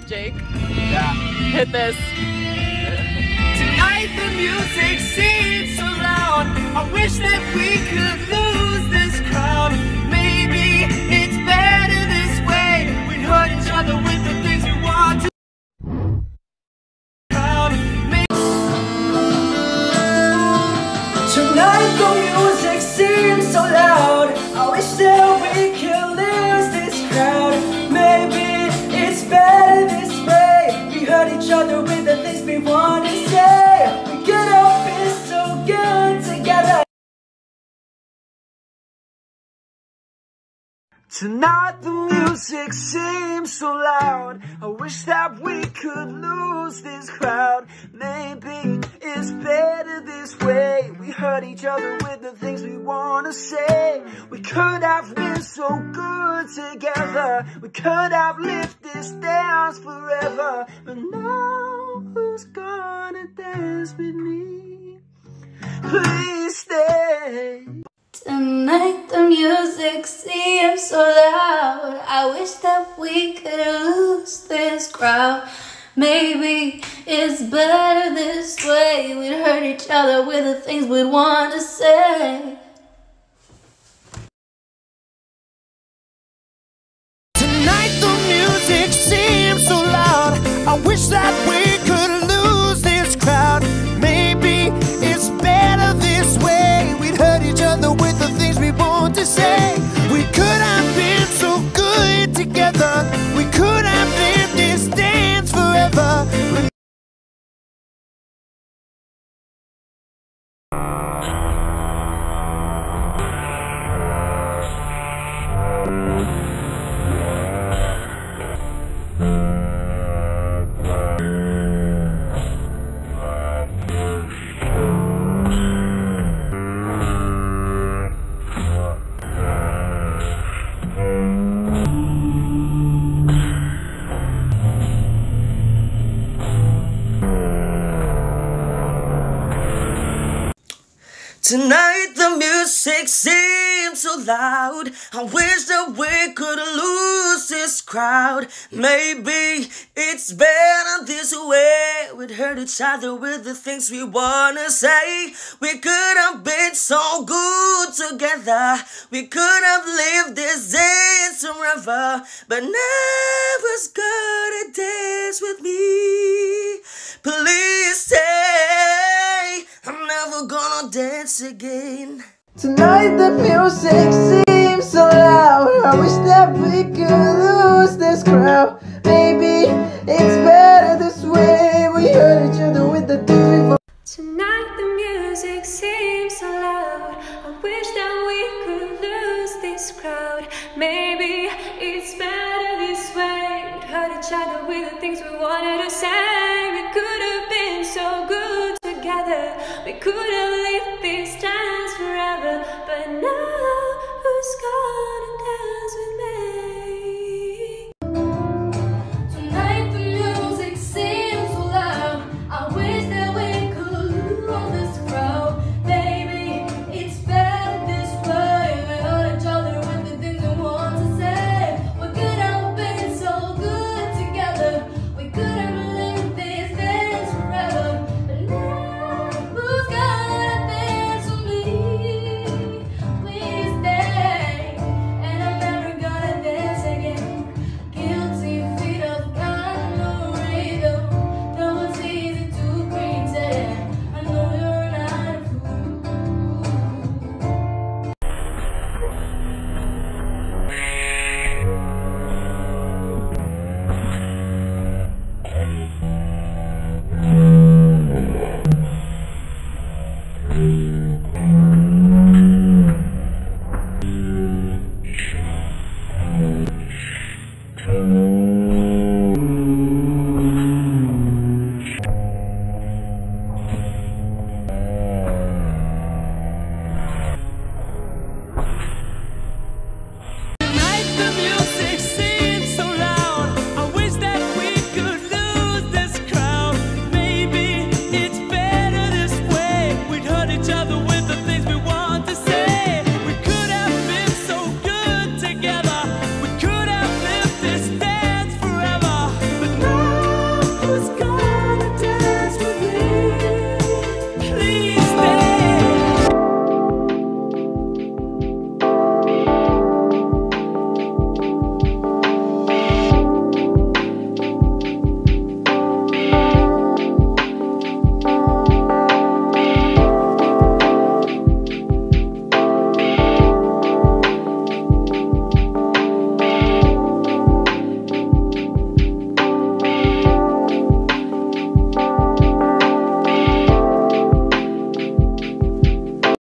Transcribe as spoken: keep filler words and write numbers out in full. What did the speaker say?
Jake. Yeah. Hit this. Tonight the music seems so loud. I wish that we could lose this crowd. Maybe it's better this way. We hurt each other with the things we want to. Crowd. Tonight the music seems so loud. I wish that we could lose this crowd. Maybe it's better this way. We hurt each other with the things we want to say. We could have been so good together. Tonight the music seems so loud. I wish that we could lose this crowd. Maybe it's better this way. We hurt each other with the things we want to say. We could have been so good together. We could have lived this dance forever. But now who's gonna dance with me? Please stay. Tonight the music seems so loud. I wish that we could lose this crowd. Maybe it's better this way. We'd hurt each other with the things we'd want to say. Tonight the music seems so loud. I wish that we could lose this crowd. Maybe it's better this way. We'd hurt each other with the things we want to say. We could have been so good together. We could have lived this dance forever. Tonight the music seems so loud. I wish that we could lose this crowd. Maybe it's better this way. We'd hurt each other with the things we wanna say. We could have been so good together. We could have lived this dance forever. But never's gonna dance with me. Please stay. I'm never gonna dance again. Tonight the music seems so loud. I wish that we could lose this crowd. Maybe it's better this way. We hurt each other with the things we want. Tonight the music seems so loud. I wish that we could lose this crowd. Maybe it's better this way. We'd hurt each other with the things we wanted to say. We could have been so good together. We could have